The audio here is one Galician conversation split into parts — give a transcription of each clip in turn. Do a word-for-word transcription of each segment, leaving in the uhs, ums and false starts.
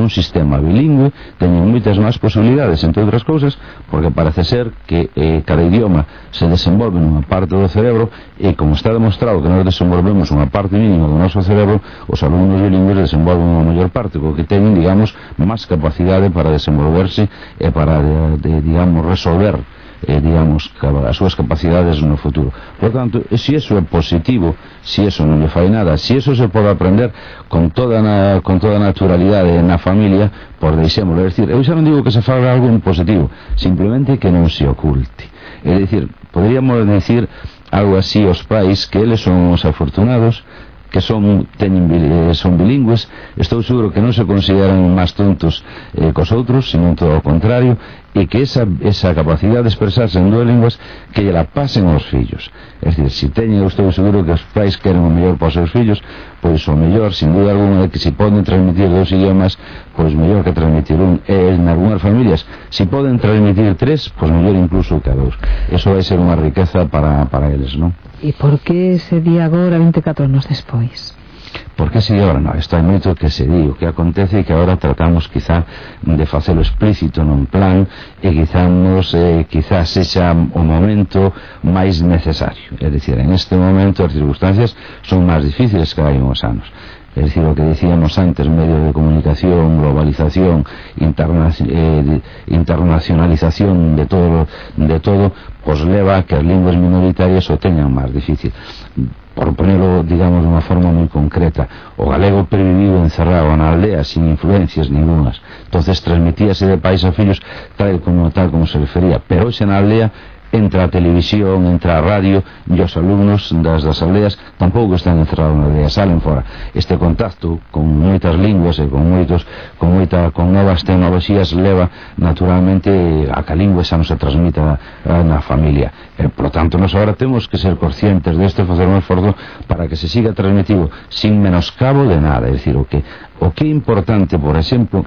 un sistema bilingüe teñen moitas máis posibilidades, entre outras cousas, porque parece ser que eh, cada idioma se desenvolve nunha parte do cerebro, e como está demostrado que nós desenvolvemos unha parte mínima do noso cerebro, os alumnos bilingües desenvolven unha maior parte, co que teñen, digamos, máis capacidade para desenvolverse e para, de, de, digamos, resolver Eh, digamos, as súas capacidades no futuro. Por tanto, se iso é positivo, se iso non lle fai nada, se iso se pode aprender con toda na, con toda naturalidade na familia, por deixémoslo. É dicir, eu xa non digo que se faga algo en positivo, simplemente que non se oculte. É dicir, poderíamos decir algo así aos pais, que eles son os afortunados, que son, teñen, son bilingües. Estou seguro que non se consideran máis tontos eh, cos outros, sino todo o contrario, e que esa, esa capacidade de expresarse en dúas linguas que lle la pasen aos fillos. É dicir, se teñen, eu estou seguro que os pais queren o mellor para os seus fillos, pois o mellor, sin duda alguna, é que se poden transmitir dos idiomas, pois mellor que transmitir un. E en algunhas familias, se poden transmitir tres, pois mellor incluso que a dous. Eso vai ser unha riqueza para, para eles, non? E por que se di agora vinte e catro anos despois? Por que se di agora? Non, isto hai moito que se di. O que acontece é que agora tratamos quizá de facelo explícito nun plan, e quizá nos, eh, quizá sexa o momento máis necesario. É dicir, en este momento as circunstancias son máis difíciles que hai uns anos. É dicir, o que decíamos antes, medios de comunicación, globalización, interna, eh, internacionalización de todo, de todo, pues leva a que as linguas minoritarias o teñan máis difícil. Por ponerlo, digamos, de unha forma moi concreta, o galego pervivido encerrado na aldea sin influencias ningunas, entonces transmitíase de pais a fillos tal como, tal como se refería, pero hoxe na aldea entra a televisión, entra a radio, e os alumnos das, das aldeas tampouco están encerrados na aldea, salen fora. Este contacto con moitas linguas e con moitos, con moita, con novas tecnoloxías leva naturalmente a que a lingua xa non se transmita na familia. E, por lo tanto, nós agora temos que ser conscientes deste, facer un esforzo para que se siga transmitido sin menoscabo de nada. É dicir, o que, o que é importante, por exemplo,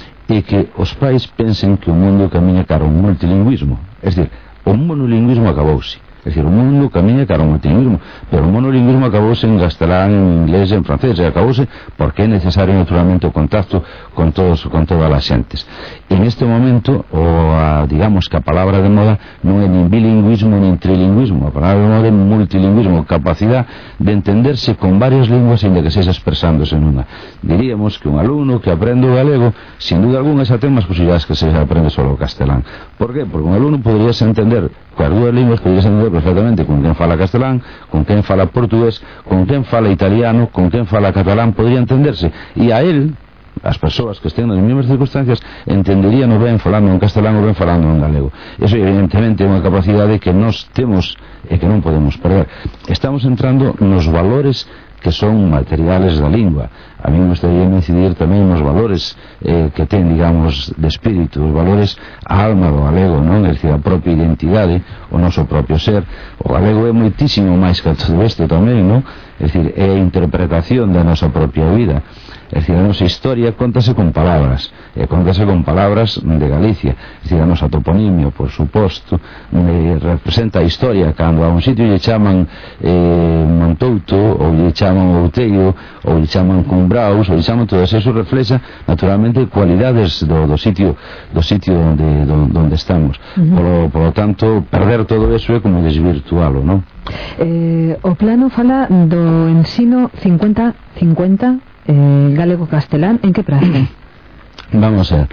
é que os pais pensen que o mundo camiña cara ao multilingüismo. É dicir, o monolingüismo acabouse. É dicir, o mundo camiña cara ao multilingüismo, pero o monolingüismo acabouse en castelán, en inglés, en francés, e acabouse porque é necesario naturalmente o contacto con todos, con todas as xentes. En este momento, o a, digamos que a palabra de moda non é nin bilingüismo nin trilingüismo, a palabra de moda é multilingüismo, capacidade de entenderse con varias linguas ainda que sexa expresándose nunha. Diríamos que un alumno que aprende o galego, sin duda alguna, xa ten máis posibilidades que se aprende solo o castelán. Por qué? Porque un alumno poderíase entender coas dúas linguas, poderíase entender perfectamente con quen fala castelán, con quen fala portugués, con quen fala italiano, con quen fala catalán, podría entenderse, e a él, as persoas que estén nas mesmas circunstancias, entenderían o ben falando en castelán ou ben falando en galego. Eso evidentemente é unha capacidade que nós temos e que non podemos perder. Estamos entrando nos valores que son materiales da lingua. A mí me gustaría incidir tamén nos valores eh, que ten, digamos, de espírito, os valores a alma do galego, non? É dicir, a propia identidade, o noso propio ser. O galego é moitísimo máis que todo isto tamén, non? É dicir, é a interpretación da nosa propia vida. É dicir, a nosa historia contase con palabras, e contase con palabras de Galicia. É dicir, a nosa toponimio, por suposto, eh, representa a historia. Cando a un sitio lle chaman eh, Montouto, ou lle chaman Outeiro, ou lle chaman Cumbraos, ou lle chaman todo eso, reflexa naturalmente cualidades do, do sitio do sitio onde, donde estamos. Uh-huh. Por, por lo tanto, perder todo eso é como desvirtualo, non? Eh, o plano fala do ensino cincuenta cincuenta eh, galego-castelán, en que prazo? Vamos a ver,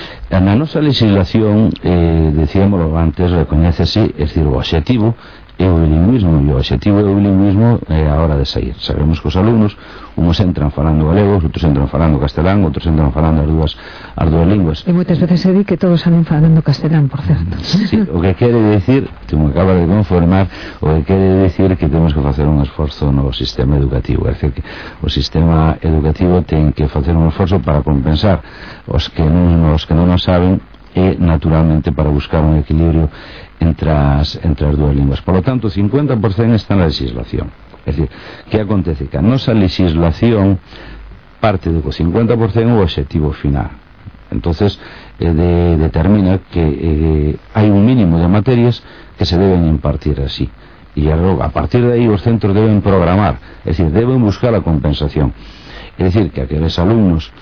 na nosa legislación, eh, decíamoslo antes, recoñécese, é dicir, o obxectivo é o bilingüismo, e o obxectivo é o bilingüismo é a hora de sair. Sabemos que os alumnos, uns entran falando galego, outros entran falando castelán, outros entran falando as dúas, as dúas linguas. E moitas veces se di que todos salen falando castelán, por certo. Sí, o que quere decir, que me acaba de conformar, o que quere decir que temos que facer un esforzo no sistema educativo. É dicir, que o sistema educativo ten que facer un esforzo para compensar os que non, os que non nos saben, e naturalmente para buscar un equilibrio entre as, entre as dúas linguas. Por lo tanto, cincuenta por cento está na legislación. É dicir, que acontece? Que a nosa legislación parte do cincuenta por cento o obxectivo final. Entonces eh, de, determina que eh, hai un mínimo de materias que se deben impartir así, e a partir de aí os centros deben programar, é dicir, deben buscar a compensación. É dicir, que aqueles alumnos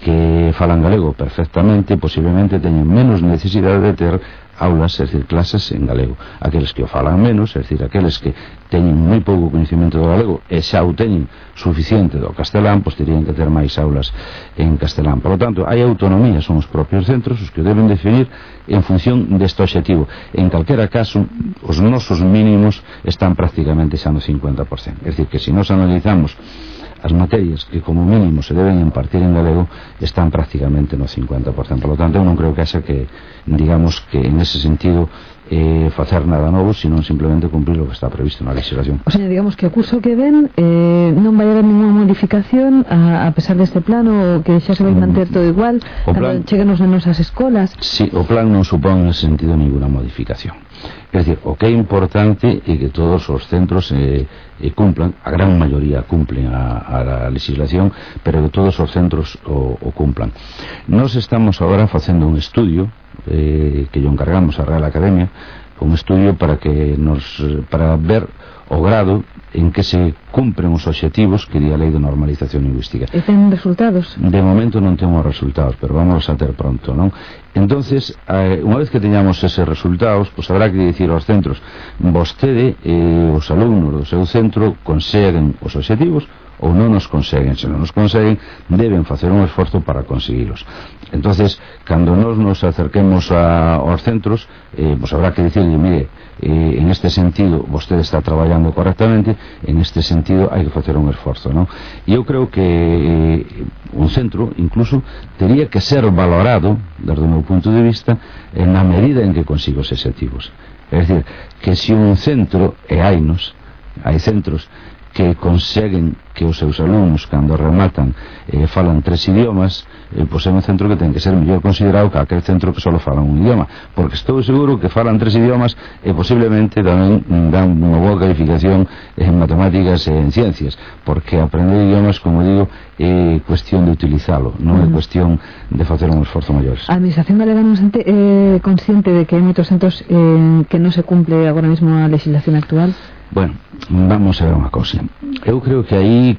que falan galego perfectamente, posiblemente teñen menos necesidade de ter aulas, é dicir, clases en galego. Aqueles que o falan menos, é dicir, aqueles que teñen moi pouco conhecimento do galego e xa o teñen suficiente do castelán, pois terían que ter máis aulas en castelán. Por lo tanto, hai autonomía, son os propios centros os que deben definir en función deste objetivo. En calquera caso, os nosos mínimos están prácticamente xa no cincuenta por cento. É dicir, que se nos analizamos as materias que como mínimo se deben impartir en galego están prácticamente no cincuenta por cento. Por lo tanto, eu non creo que haxa que, digamos, que en ese sentido eh, facer nada novo, sino simplemente cumprir o que está previsto na legislación. O sea, digamos que o curso que ven eh, non vai haber ninguna modificación a, a pesar deste plano, o que xa se vai manter todo igual o cando plan, cheguen os nenos ás escolas. Sí, o plan non supón en ese sentido ninguna modificación. É dicir, o que é importante é que todos os centros eh, eh, cumplan, a gran maioría cumplen a, a legislación, pero que todos os centros o, o cumplan. Nos estamos agora facendo un estudio eh, que yo encargamos a Real Academia, un estudio para que nos para ver o grado en que se cumpren os obxectivos que di a Lei de Normalización Lingüística. E ten resultados? De momento non temos resultados, pero vamos a ter pronto, non? Entonces, eh, unha vez que teñamos eses resultados, pois habrá que dicir aos centros, vostede e eh, os alumnos do seu centro conseguen os obxectivos ou non nos conseguen. Se non nos conseguen, deben facer un esforzo para conseguilos. Entonces, cando nos nos acerquemos a, aos centros, eh, pues habrá que dicirle, mire, eh, en este sentido vostede está traballando correctamente, en este sentido hai que facer un esforzo, non? E eu creo que eh, un centro incluso tería que ser valorado desde o meu punto de vista en a medida en que consigo os obxectivos. É dicir, que se un centro, e hainos, hai centros que conseguen que os seus alumnos cando rematan eh, falan tres idiomas, eh, pois é un centro que ten que ser mellor considerado que aquel centro que só falan un idioma, porque estou seguro que falan tres idiomas e posiblemente tamén dan unha boa calificación en matemáticas e en ciencias, porque aprender idiomas, como digo, é cuestión de utilizalo, non é cuestión de facer un esforzo maiores. A Administración Galega non é eh, consciente de que hai moitos centros eh, que non se cumple agora mesmo a legislación actual? Bueno, vamos a ver unha cousa. Eu creo que aí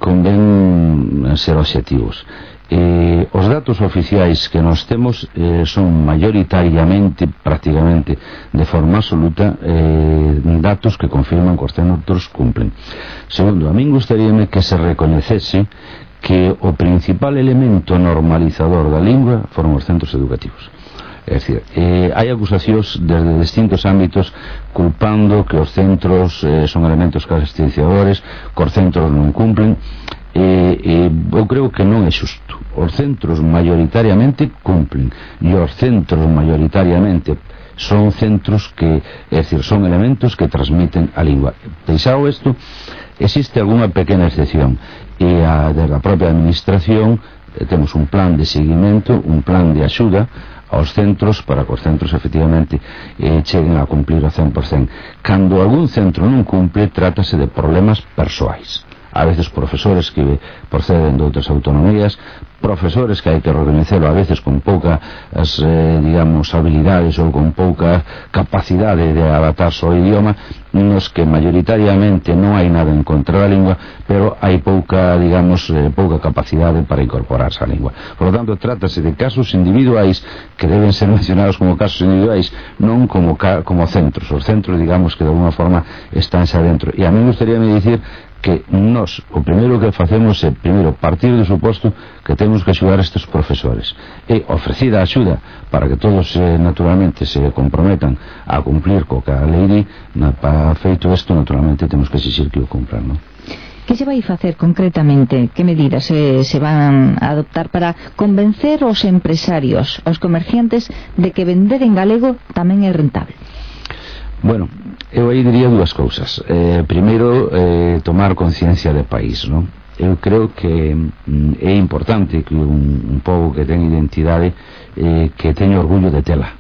convén ser obxectivos. Eh, os datos oficiais que nós temos eh, son mayoritariamente, prácticamente de forma absoluta, eh, datos que confirman que os centros cumplen. Segundo, a min gustaríame que se recoñecese que o principal elemento normalizador da lingua foron os centros educativos. É dicir, eh, hai acusacións desde distintos ámbitos culpando que os centros eh, son elementos castigadores, que os centros non cumplen. Eh, eh, eu creo que non é xusto. Os centros mayoritariamente cumplen e os centros mayoritariamente son centros que, é dicir, son elementos que transmiten a lingua. Pensado isto, existe alguna pequena excepción e a, desde a propia administración eh, temos un plan de seguimento, un plan de axuda aos centros para que os centros efectivamente eh, cheguen a cumplir o cen por cento. Cando algún centro non cumple, trátase de problemas persoais. A veces profesores que proceden de outras autonomías, profesores que hai que recoñecelo a veces con pouca as, eh, digamos, habilidades ou con pouca capacidade de adaptarse ao idioma, nos que mayoritariamente non hai nada en contra da lingua, pero hai pouca, digamos, eh, pouca capacidade para incorporarse á lingua. Por lo tanto, trátase de casos individuais que deben ser mencionados como casos individuais, non como, ca como centros. Os centros, digamos, que de alguna forma están xa dentro. E a mí gustaríame dicir que nós, o primeiro que facemos é, primeiro, partir do suposto que temos que axudar estes profesores e ofrecida a axuda para que todos eh, naturalmente se comprometan a cumplir co que a lei di, para feito isto naturalmente temos que exigir que o cumplan, non? Que se vai facer concretamente? Que medidas se, se van a adoptar para convencer os empresarios, os comerciantes, de que vender en galego tamén é rentable? Bueno, eu aí diría dúas cousas. Eh, primeiro, eh, tomar conciencia de país, non? Eu creo que mm, é importante que un, un pobo que ten identidade eh, que teña orgullo de tela.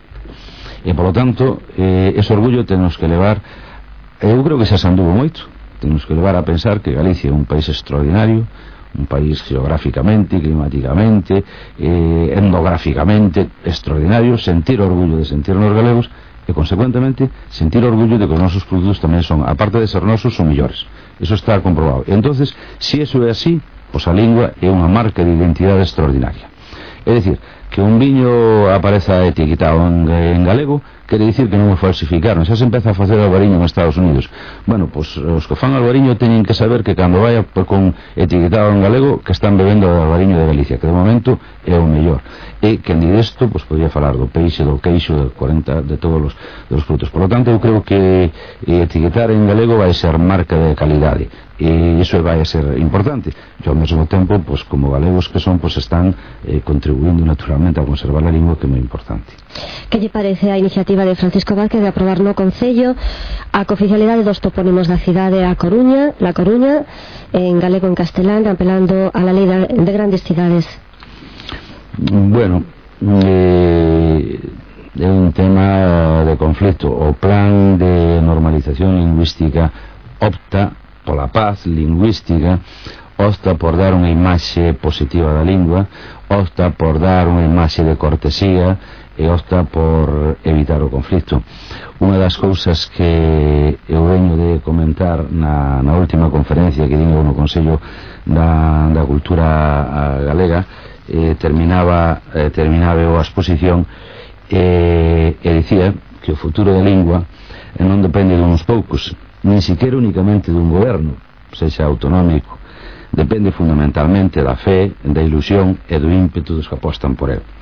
E, por lo tanto, eh, ese orgullo temos que levar, eu creo que xa se anduvo moito, temos que levar a pensar que Galicia é un país extraordinario, un país geográficamente, climáticamente, eh, endográficamente extraordinario, sentir orgullo de sentirnos galegos, e consecuentemente sentir orgullo de que os nosos produtos tamén son, aparte de ser nosos, son millores. Eso está comprobado. E entonces, se si eso é así, pois a lingua é unha marca de identidade extraordinaria. É dicir, que un viño apareza etiquetado en, en galego quere dicir que non o falsificaron. Xa se empeza a facer albariño en Estados Unidos. Bueno, pois os que fan albariño teñen que saber que cando vaya con etiquetado en galego que están bebendo o albariño de Galicia, que de momento é o mellor. E que ni desto, pois podría falar do peixe, do queixo, de cuarenta, de todos os, de os frutos. Por lo tanto, eu creo que etiquetar en galego vai ser marca de calidade. E iso vai a ser importante. E ao mesmo tempo, pois como galegos que son, pois están eh, contribuindo naturalmente a conservar a lingua, que é moi importante. Que lle parece a iniciativa de Francisco Vázquez de aprobar no Concello a cooficialidade dos topónimos da cidade a Coruña, La Coruña, en galego en castelán, apelando a la lei de grandes cidades? Bueno, eh, é un tema de conflicto. O plan de normalización lingüística opta pola paz lingüística, opta por dar unha imaxe positiva da lingua, opta por dar unha imaxe de cortesía e opta por evitar o conflicto. Unha das cousas que eu veño de comentar na, na última conferencia que digo no Consello da, da Cultura Galega, eh, terminaba eh, terminaba a exposición eh, e dicía que o futuro da lingua non depende de uns poucos, nin siquiera únicamente dun goberno, sexa autonómico, depende fundamentalmente da fe, da ilusión e do ímpetu dos que apostan por el.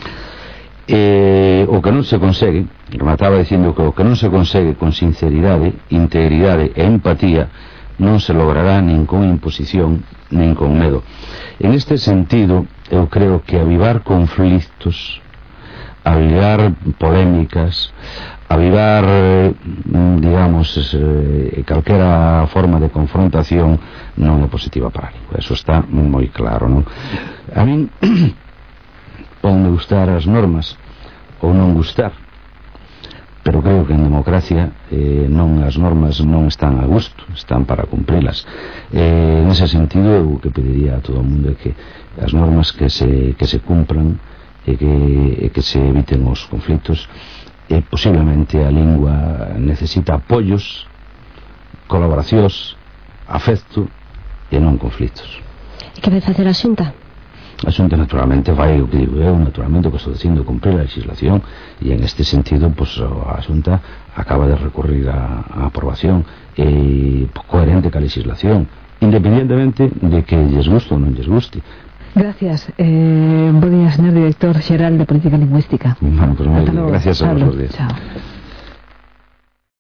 E o que non se consegue, remataba dicindo que o que non se consegue con sinceridade, integridade e empatía non se logrará nin con imposición nin con medo. En este sentido, eu creo que avivar conflictos, avivar polémicas, avivar, digamos, eh, calquera forma de confrontación non é positiva para a lingua. Eso está moi claro, non? A min pode gustar as normas ou non gustar, pero creo que en democracia eh, non as normas non están a gusto, están para cumprilas. Eh, en ese sentido, eu que pediría a todo o mundo é que as normas que se, que se cumpran e que, e que se eviten os conflitos. E posiblemente a lingua necesita apoios, colaboracións, afecto e non conflitos. E que vai facer a Xunta? A Xunta naturalmente vai, o que digo eu, naturalmente o que estou dicindo, cumprir a legislación, e en este sentido pues, a Xunta acaba de recurrir a, a aprobación e coherente ca legislación, independientemente de que lles guste ou non lles guste. Gracias. Eh, bo día, señor director xeral de Política Lingüística. Bueno, pues muy bien. Gracias a vosotros. Chao.